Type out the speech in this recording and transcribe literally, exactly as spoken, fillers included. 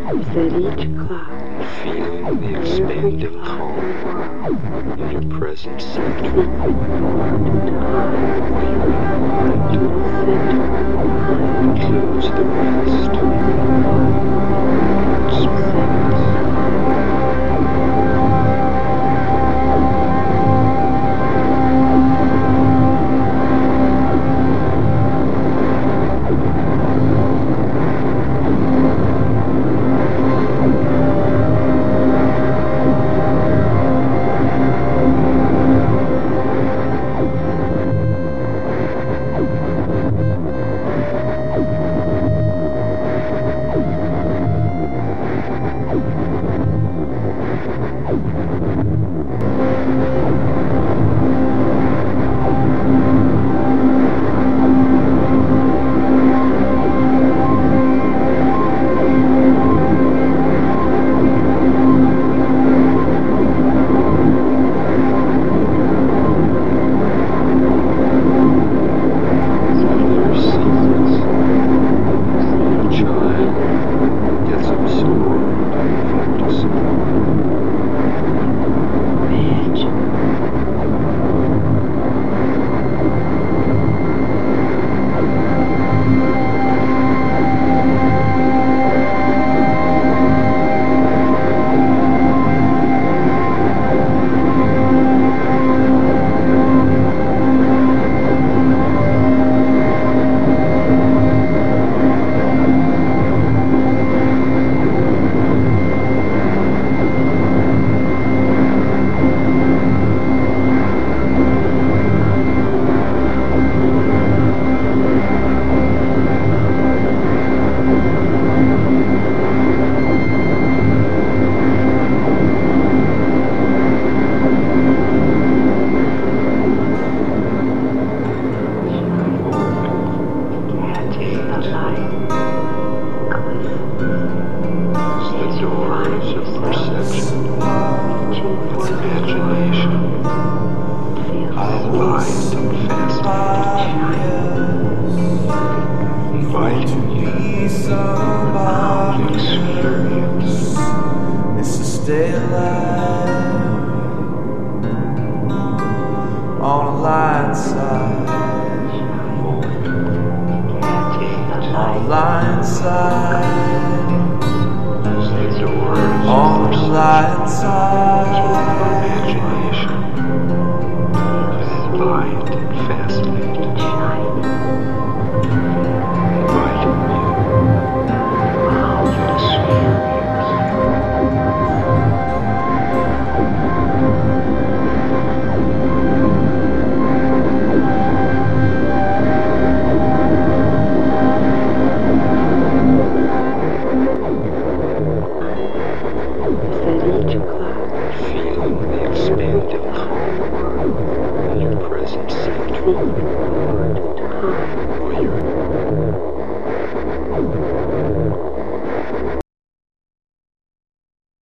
Set each clock, feeling the expanding calm in your present center. from forward to high, to the center, Includes the rest. Stay alive on a light side, on a light side, on a light side. Imagination, light and fascinating, inviting you to experience. Feeling the expanding calm in your present center.